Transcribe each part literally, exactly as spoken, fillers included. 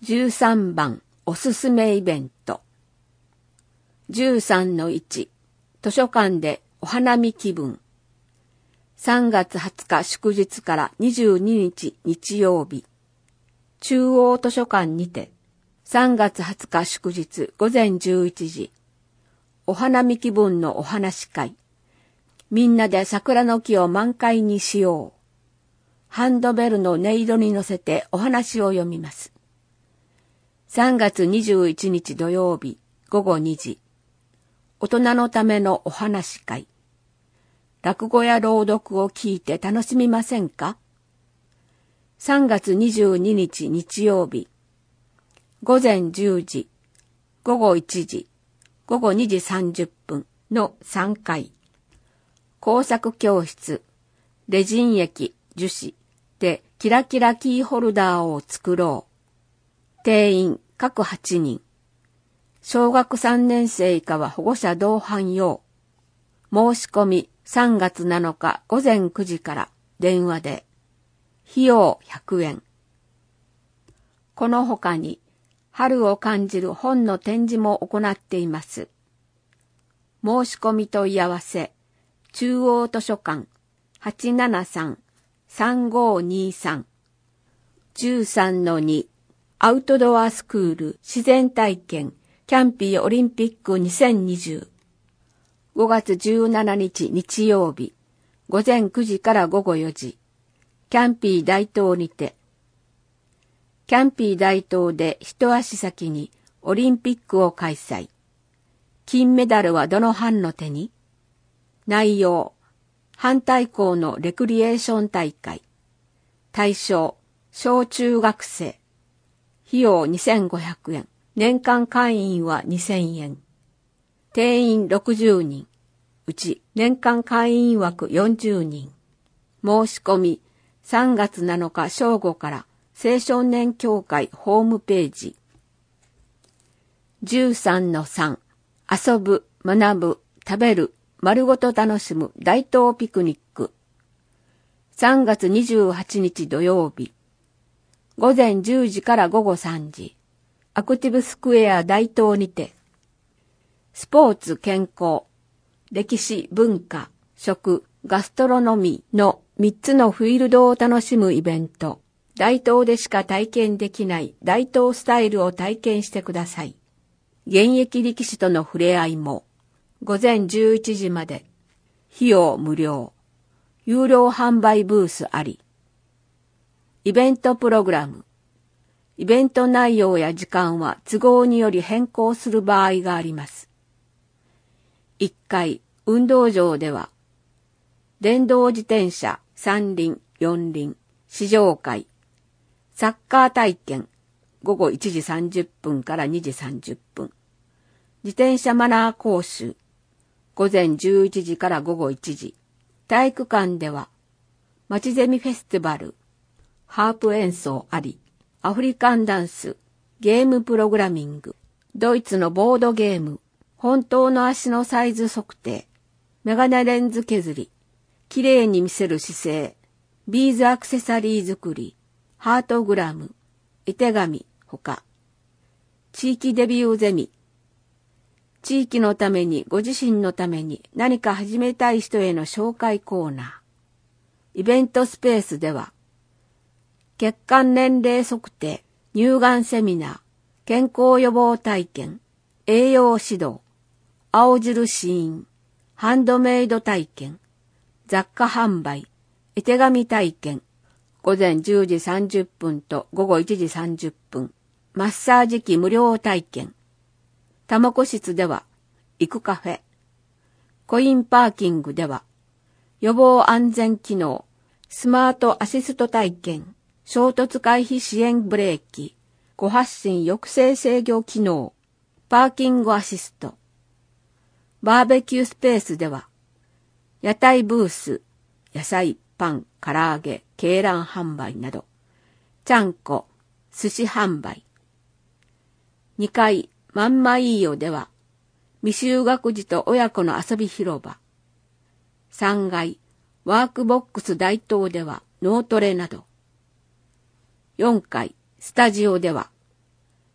じゅうさんばんおすすめイベント。じゅうさんのいち 図書館でお花見気分。さんがつはつか祝日からにじゅうににち日曜日。中央図書館にてさんがつはつか祝日ごぜんじゅういちじ。お花見気分のお話会。みんなで桜の木を満開にしよう。ハンドベルの音色に乗せてお話を読みます。さんがつにじゅういちにち土曜日ごごにじ。大人のためのお話会。落語や朗読を聞いて楽しみませんか？さんがつにじゅうににち日曜日。ごぜんじゅうじ、ごごいちじ、ごごにじさんじゅっぷんのさんかい。工作教室、レジン液、樹脂でキラキラキーホルダーを作ろう。定員各はちにん。小学さんねん生以下は保護者同伴用。申し込みさんがつなのかごぜんくじから電話で。費用ひゃくえん。この他に春を感じる本の展示も行っています。申し込み問い合わせ、中央図書館 はちななさん さんごにさん じゅうさんのにアウトドアスクール自然体験キャンピーオリンピックにせんにじゅう。ごがつじゅうしちにち日曜日、ごぜんくじからごごよじ。キャンピー大東にて。キャンピー大東で一足先にオリンピックを開催。金メダルはどの班の手に？内容、反対校のレクリエーション大会。対象、小中学生。費用にせんごひゃくえん。年間会員はにせんえん。定員ろくじゅうにん。うち年間会員枠よんじゅうにん。申し込みさんがつなのか正午から青少年協会ホームページ。じゅうさんのさん 遊ぶ、学ぶ、食べる、丸ごと楽しむ大東ピクニック。さんがつにじゅうはちにち土曜日。ごぜんじゅうじからごごさんじ。アクティブスクエア大東にて。スポーツ健康、歴史文化、食、ガストロノミーのみっつのフィールドを楽しむイベント。大東でしか体験できない大東スタイルを体験してください。現役力士との触れ合いも。ごぜんじゅういちじまで。費用無料。有料販売ブースあり。イベントプログラム。イベント内容や時間は都合により変更する場合があります。いっかい、運動場では、電動自転車さんりん、よんりん、試乗会、サッカー体験、ごごいちじさんじゅっぷんからにじさんじゅっぷん、自転車マナー講習、ごぜんじゅういちじからごごいちじ、体育館では、まちゼミフェスティバル、ハープ演奏あり、アフリカンダンス、ゲームプログラミング、ドイツのボードゲーム、本当の足のサイズ測定、メガネレンズ削り、綺麗に見せる姿勢、ビーズアクセサリー作り、ハートグラム、絵手紙、ほか、地域デビューゼミ、地域のためにご自身のために何か始めたい人への紹介コーナー、イベントスペースでは、血管年齢測定、乳がんセミナー、健康予防体験、栄養指導、青汁試飲、ハンドメイド体験、雑貨販売、絵手紙体験、ごぜんじゅうじさんじゅっぷんとごごいちじさんじゅっぷん、マッサージ機無料体験、多目室では、行くカフェ、コインパーキングでは、予防安全機能、スマートアシスト体験、衝突回避支援ブレーキ、誤発進抑制制御機能、パーキングアシスト。バーベキュースペースでは、屋台ブース、野菜、パン、唐揚げ、鶏卵販売など、ちゃんこ、寿司販売。にかい、まんまいいよでは、未就学児と親子の遊び広場。さんがい、ワークボックス大東では、脳トレなど。よんかい、スタジオでは、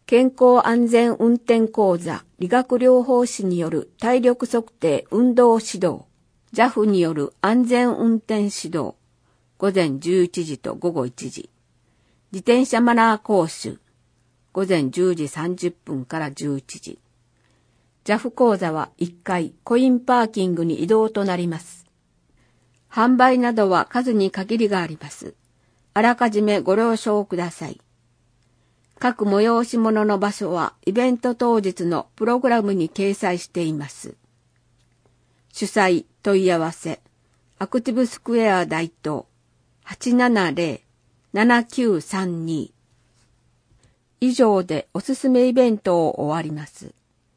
健康安全運転講座理学療法士による体力測定運動指導、ジャフ による安全運転指導、午前じゅういちじと午後いちじ。自転車マナー講習、午前じゅうじさんじゅっぷんからじゅういちじ。ジャフ 講座はいっかいコインパーキングに移動となります。販売などは数に限りがあります。あらかじめご了承ください。各催し物の場所はイベント当日のプログラムに掲載しています。主催問い合わせ、アクティブスクエア大東 はちななゼロ ななきゅうさんに。以上でおすすめイベントを終わります。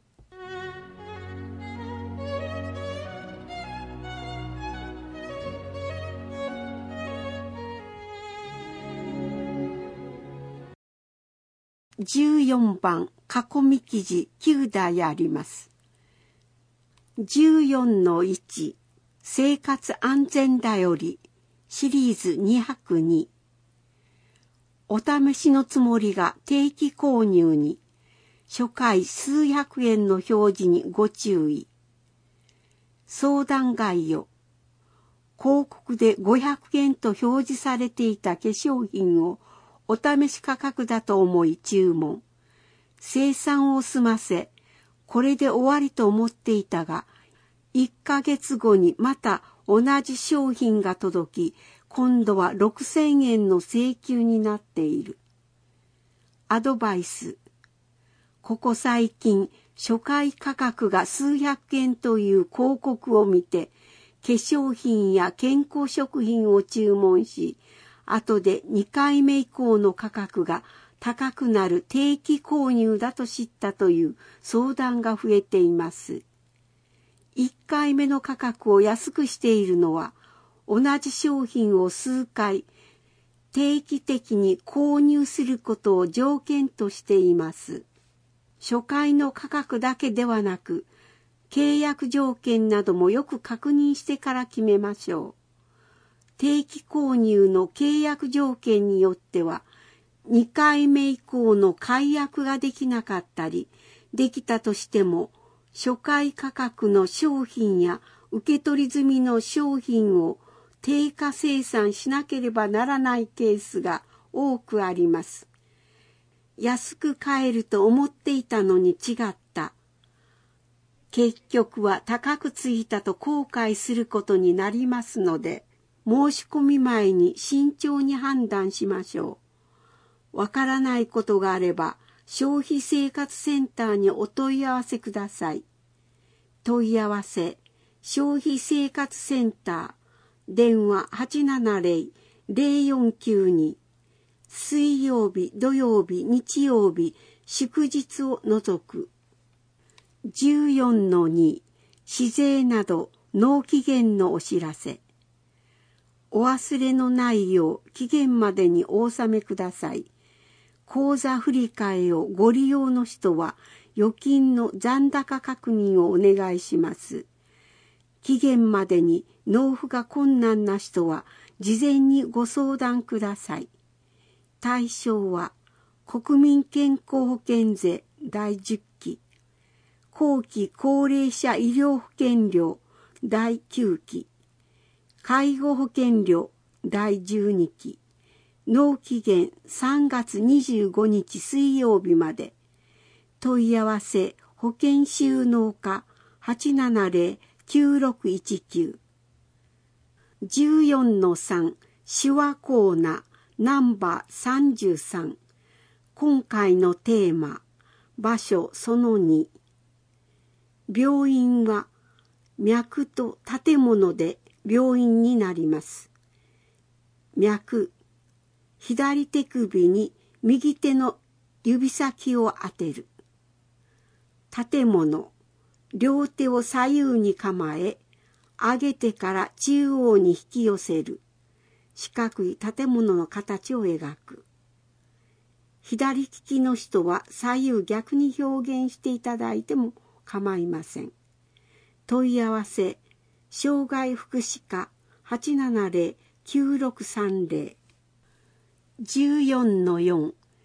じゅうよんばん囲み記事きゅうだいあります。じゅうよんのいち 生活安全だよりシリーズにはくに。お試しのつもりが定期購入に初回数百円の表示にご注意。相談概要。広告でごひゃくえんと表示されていた化粧品をお試し価格だと思い注文。生産を済ませ、これで終わりと思っていたが、いっかげつごにまた同じ商品が届き、今度はろくせんえんの請求になっている。アドバイス。ここ最近、初回価格が数百円という広告を見て、化粧品や健康食品を注文し、後でにかいめ以降の価格が高くなる定期購入だと知ったという相談が増えています。いっかいめの価格を安くしているのは、同じ商品を数回定期的に購入することを条件としています。初回の価格だけではなく、契約条件などもよく確認してから決めましょう。定期購入の契約条件によっては、にかいめ以降の解約ができなかったり、できたとしても、初回価格の商品や受け取り済みの商品を定価生産しなければならないケースが多くあります。安く買えると思っていたのに違った。結局は高くついたと後悔することになりますので、申し込み前に慎重に判断しましょう。わからないことがあれば、消費生活センターにお問い合わせください。問い合わせ、消費生活センター、電話 はちななゼロ ゼロよんきゅうに、水曜日、土曜日、日曜日、祝日を除く。じゅうよんのに、市税など納期限のお知らせ。お忘れのないよう期限までにお納めください。口座振替をご利用の人は預金の残高確認をお願いします。期限までに納付が困難な人は事前にご相談ください。対象は国民健康保険税だいじゅっき、後期高齢者医療保険料だいきゅうき、介護保険料だいじゅうにき、納期限さんがつにじゅうごにち水曜日まで。問い合わせ保険収納課 はちななゼロ きゅうろくいちきゅう。じゅうよんのさん 手話コーナーナンバーさんじゅうさん。今回のテーマ、場所そのに。病院は脈と建物で病院になります。脈、左手首に右手の指先を当てる。建物、両手を左右に構え、上げてから中央に引き寄せる。四角い建物の形を描く。左利きの人は左右逆に表現していただいても構いません。問い合わせ、障害福祉課 はちななゼロ きゅうろくさんゼロ。じゅうよんのよん。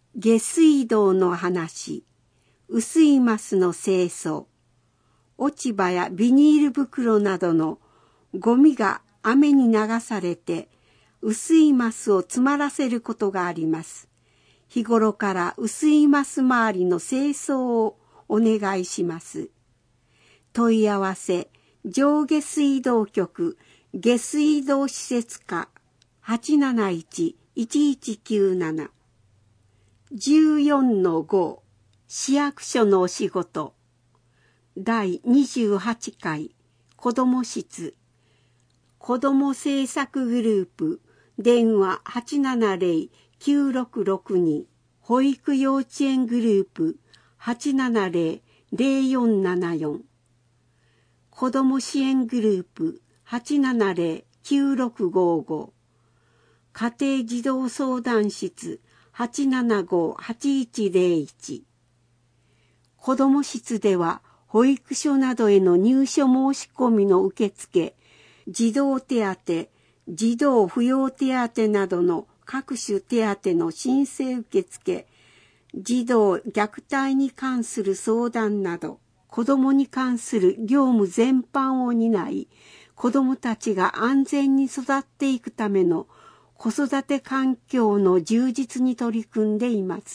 下水道の話、薄いマスの清掃、落ち葉やビニール袋などのゴミが雨に流されて薄いマスを詰まらせることがあります。日頃から薄いマス周りの清掃をお願いします。問い合わせ、上下水道局下水道施設課 はちなないち いちいちきゅうなな。じゅうよんのご 市役所のお仕事だいにじゅうはちかい子ども室子ども政策グループ電話 はちななぜろ きゅうろくろくに 保育幼稚園グループ はちななぜろ ぜろよんななよん 子ども支援グループ はちななぜろ きゅうろくごご 家庭児童相談室 はちななご はちいちぜろいち 子ども室では保育所などへの入所申し込みの受付、児童手当、児童扶養手当などの各種手当の申請受付、児童虐待に関する相談など、子どもに関する業務全般を担い、子どもたちが安全に育っていくための子育て環境の充実に取り組んでいます。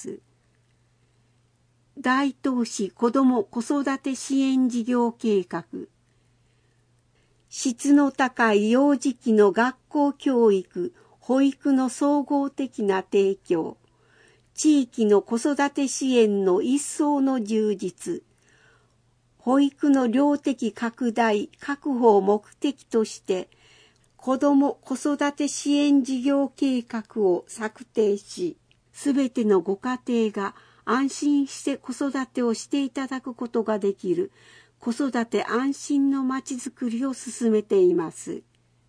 大東市子ども子育て支援事業計画、質の高い幼児期の学校教育、保育の総合的な提供、地域の子育て支援の一層の充実、保育の量的拡大・確保を目的として、子ども子育て支援事業計画を策定し、すべてのご家庭が安心して子育てをしていただくことができる子育て安心のまちづくりを進めています。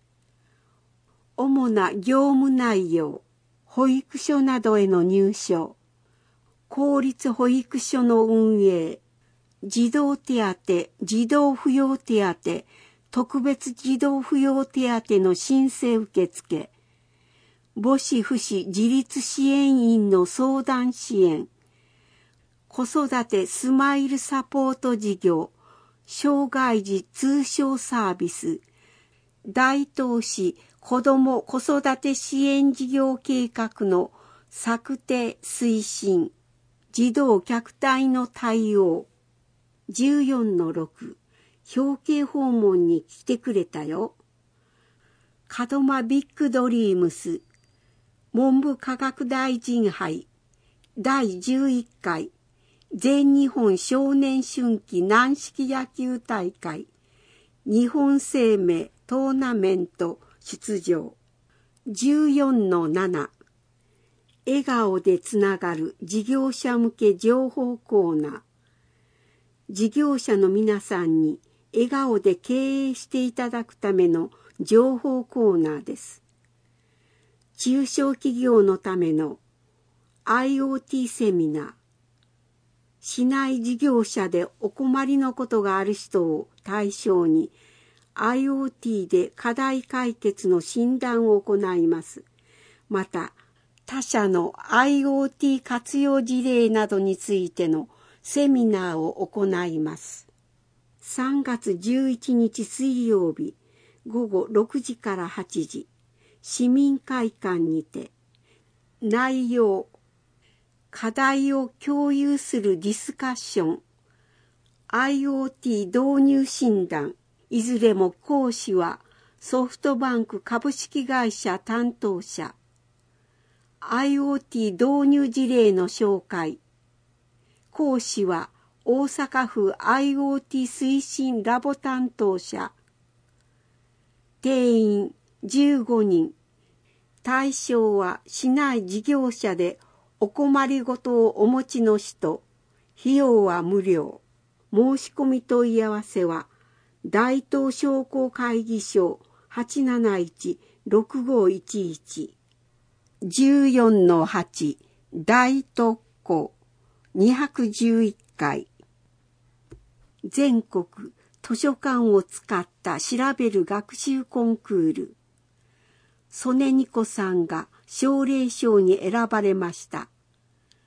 主な業務内容、保育所などへの入所、公立保育所の運営、児童手当、児童扶養手当、特別児童扶養手当の申請受付、母子父子自立支援員の相談支援、子育てスマイルサポート事業、障害児通称サービス、大東市子ども子育て支援事業計画の策定推進、児童虐待の対応、じゅうよんのろく、表敬訪問に来てくれたよ。門間ビッグドリームス、文部科学大臣杯、だいじゅういっかい、全日本少年春季軟式野球大会、日本生命トーナメント出場。じゅうよんのなな、笑顔でつながる事業者向け情報コーナー。事業者の皆さんに笑顔で経営していただくための情報コーナーです。中小企業のための アイオーティー セミナー、市内事業者でお困りのことがある人を対象に アイオーティー で課題解決の診断を行います。また、他社の アイオーティー 活用事例などについてのセミナーを行います。さんがつじゅういちにち水曜日、ごごろくじからはちじ、市民会館にて、内容、課題を共有するディスカッション、アイオーティー 導入診断、いずれも講師はソフトバンク株式会社担当者、アイオーティー 導入事例の紹介、講師は大阪府 アイオーティー 推進ラボ担当者、定員じゅうごにん、対象は市内事業者でお困りごとをお持ちの人、費用は無料。申し込み問い合わせは、大東商工会議所 はちなないち ろくごいちいち、じゅうよんのはち 大特区にひゃくじゅういっかい。全国図書館を使った調べる学習コンクール。曽根ニコさんが奨励賞に選ばれました。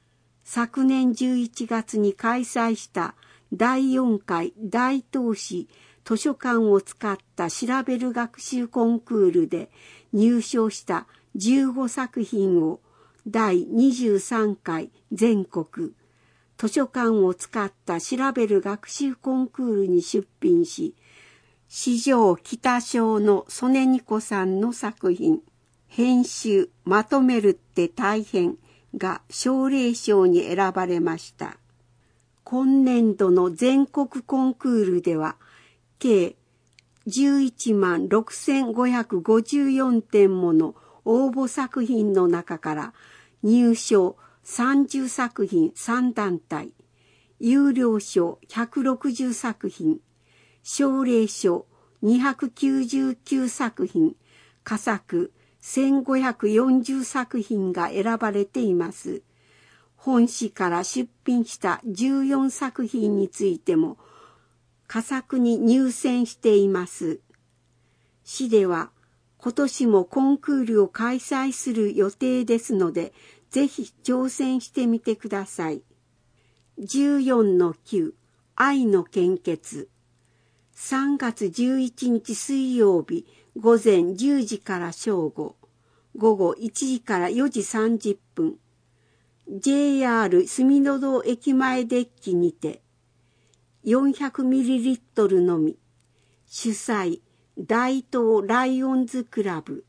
昨年じゅういちがつに開催しただいよんかい大東市図書館を使った調べる学習コンクールで入賞したじゅうごさく品をだいにじゅうさんかい全国図書館を使った調べる学習コンクールに出品し、四条北小の曽根ニ子さんの作品、編集まとめるって大変が奨励賞に選ばれました。今年度の全国コンクールでは、計じゅういちまんろくせんごひゃくごじゅうよんてんもの応募作品の中から入賞さんじゅうさく品さんだんたい、優良賞ひゃくろくじゅうさく品、奨励賞にひゃくきゅうじゅうきゅうさく品、佳作せんごひゃくよんじゅうさく品が選ばれています。本市から出品したじゅうよんさく品についても佳作に入選しています。市では今年もコンクールを開催する予定ですので、ぜひ挑戦してみてください。じゅうよんのきゅう、愛の献血。さんがつじゅういちにち水曜日、午前じゅうじから正午、午後いちじからよじさんじゅっぷん、ジェイアール 住の堂駅前デッキにて、よんひゃくミリリットル のみ、主催、大東ライオンズクラブ。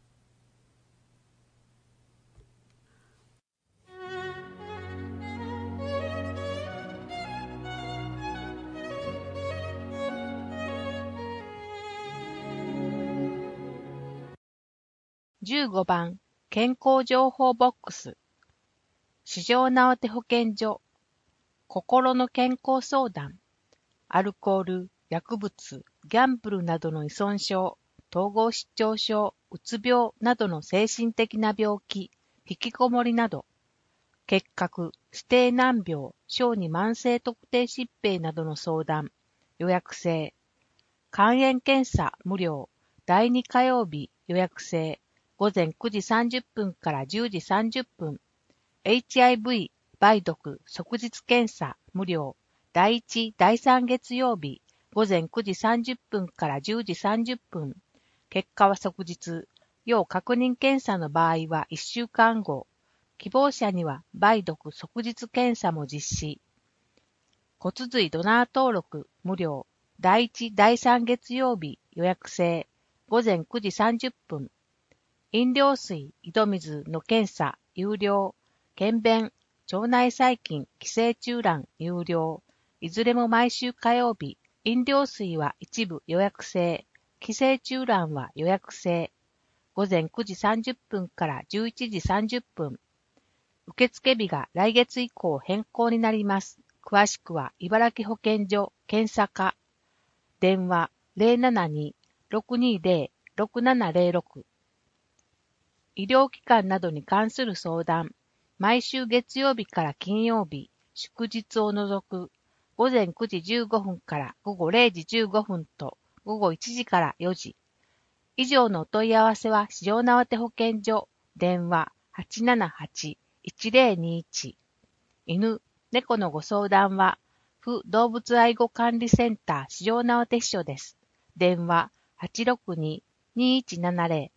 じゅうごばん健康情報ボックス四条直手保健所心の健康相談アルコール、薬物、ギャンブルなどの依存症、統合失調症、うつ病などの精神的な病気、引きこもりなど、結核、指定難病、小児慢性特定疾病などの相談、予約制、肝炎検査無料、だいに火曜日予約制、午前くじさんじゅっぷんからじゅうじさんじゅっぷん、エイチアイブイ、梅毒、即日検査無料、だいいち、だいさん月曜日、午前くじさんじゅっぷんからじゅうじさんじゅっぷん、結果は即日、要確認検査の場合はいっしゅうかんご、希望者には梅毒即日検査も実施。骨髄ドナー登録無料、だいいち、だいさん月曜日予約制、午前くじさんじゅっぷん、飲料水、井戸水の検査有料、検便、腸内細菌、寄生虫卵有料、いずれも毎週火曜日、飲料水は一部予約制、寄生虫卵は予約制、午前くじさんじゅっぷんからじゅういちじさんじゅっぷん、受付日が来月以降変更になります。詳しくは茨城保健所検査課、電話 ゼロななに ろくにゼロ ろくななゼロろく、医療機関などに関する相談、毎週月曜日から金曜日、祝日を除く、午前くじじゅうごふんから午後れいじじゅうごふんと午後いちじからよじ。以上のお問い合わせは四条直手保健所、電話 はちななはち いちゼロにいち。犬、猫のご相談は、府動物愛護管理センター四条直手支所です。電話 はちろくに にいちななゼロ。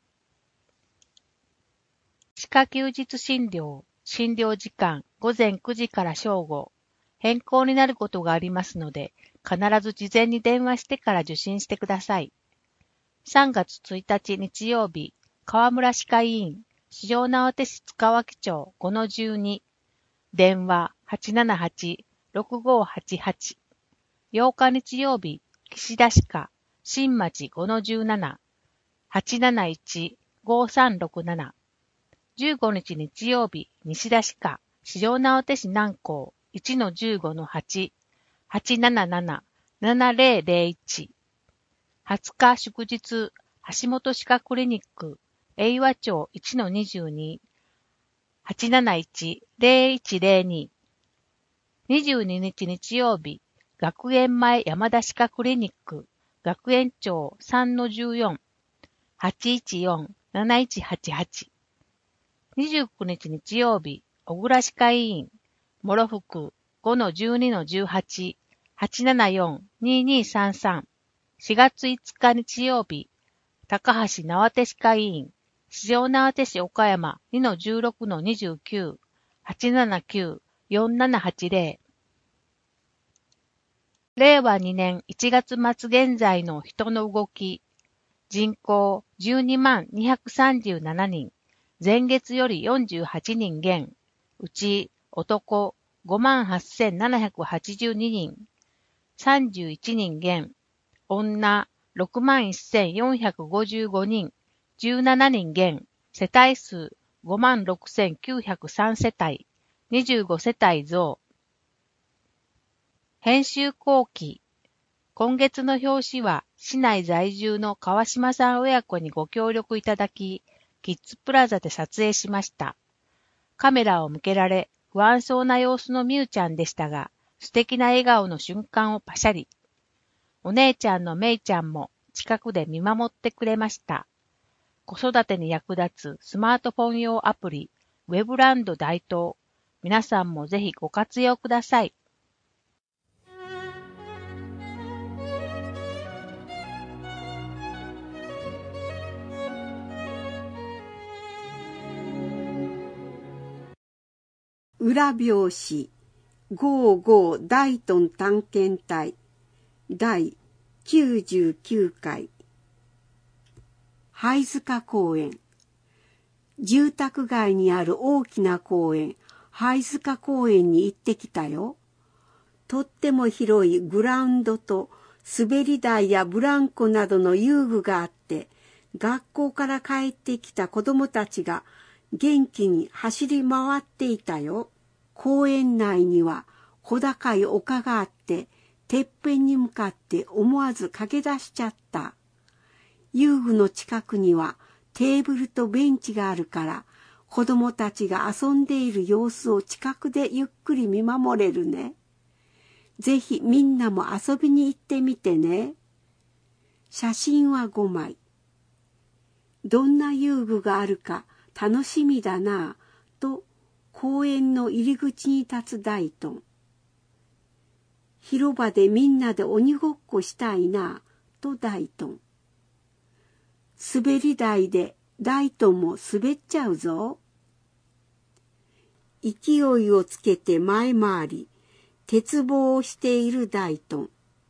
歯科休日診療、診療時間午前くじから正午。変更になることがありますので、必ず事前に電話してから受診してください。さんがつついたち日曜日、河村歯科医院、四条直手市塚脇町 ごのじゅうに。電話 はちななはち ろくごはちはち。ようか日曜日、岸田歯科、新町 ごのじゅうなな。はちなないち ごさんろくなな。じゅうごにち日曜日、西田歯科、四条直手市南港 いちのじゅうごのはち、はちなななな ななゼロゼロいち。はつか祝日、橋本歯科クリニック、永和町 いちのにじゅうに、はちなないち ゼロいちゼロに。にじゅうににち日曜日、学園前山田歯科クリニック、学園町 さんのじゅうよん、はちいちよん なないちはちはち。にじゅうくにち日曜日、小倉歯科医院、 もろふく ごのじゅうにのじゅうはち、はちななよん にーにーさんさん、しがついつか日曜日、高橋縄手歯科医院、四条縄手市岡山 にのじゅうろくのにじゅうきゅう、はちななきゅう よんななはちぜろ、れいわにねんいちがつまつ現在の人の動き、人口じゅうにまんにひゃくさんじゅうななにん、前月よりよんじゅうはちにん減、うち男ごまんはっせんななひゃくはちじゅうににん、さんじゅういちにん減、女ろくまんせんよんひゃくごじゅうごにん、じゅうななにん減、世帯数ごまんろくせんきゅうひゃくさん世帯、にじゅうご世帯増。編集後期。今月の表紙は市内在住の川島さん親子にご協力いただき、キッズプラザで撮影しました。カメラを向けられ、不安そうな様子のみゆちゃんでしたが、素敵な笑顔の瞬間をパシャリ。お姉ちゃんのめいちゃんも近くで見守ってくれました。子育てに役立つスマートフォン用アプリ、ウェブランド大東。皆さんもぜひご活用ください。 裏表紙ごじゅうご大東探検隊第きゅうじゅうきゅうかい灰塚公園。住宅街にある大きな公園、灰塚公園に行ってきたよ。とっても広いグラウンドと滑り台やブランコなどの遊具があって、学校から帰ってきた子供たちが元気に走り回っていたよ。公園内には小高い丘があって、てっぺんに向かって思わず駆け出しちゃった。遊具の近くにはテーブルとベンチがあるから、子供たちが遊んでいる様子を近くでゆっくり見守れるね。ぜひみんなも遊びに行ってみてね。写真はごまい。どんな遊具があるか楽しみだなぁと公園の入り口に立つ大東。広場でみんなで鬼ごっこしたいなぁと大東。滑り台で大東も滑っちゃうぞ。勢いをつけて前回り、鉄棒をしている大東。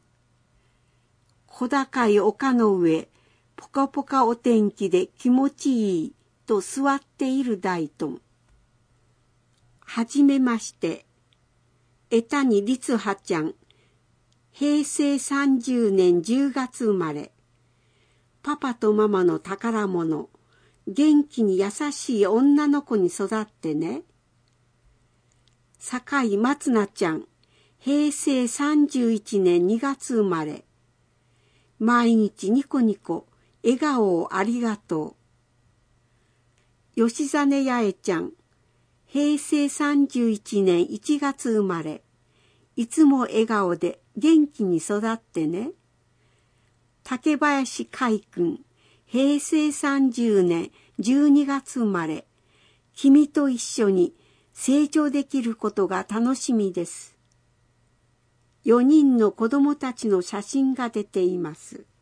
小高い丘の上、ポカポカお天気で気持ちいいと座っている大東。はじめまして。江谷律葉ちゃん。へいせいさんじゅうねんじゅうがつ生まれ。パパとママの宝物。元気に優しい女の子に育ってね。坂井松菜ちゃん。へいせいさんじゅういちねんにがつ生まれ。毎日ニコニコ、笑顔をありがとう。吉実八重ちゃん。へいせいさんじゅういちねんいちがつ生まれ。いつも笑顔で元気に育ってね。竹林海君。へいせいさんじゅうねんじゅうにがつ生まれ。君と一緒に成長できることが楽しみです。よにんの子供たちの写真が出ています。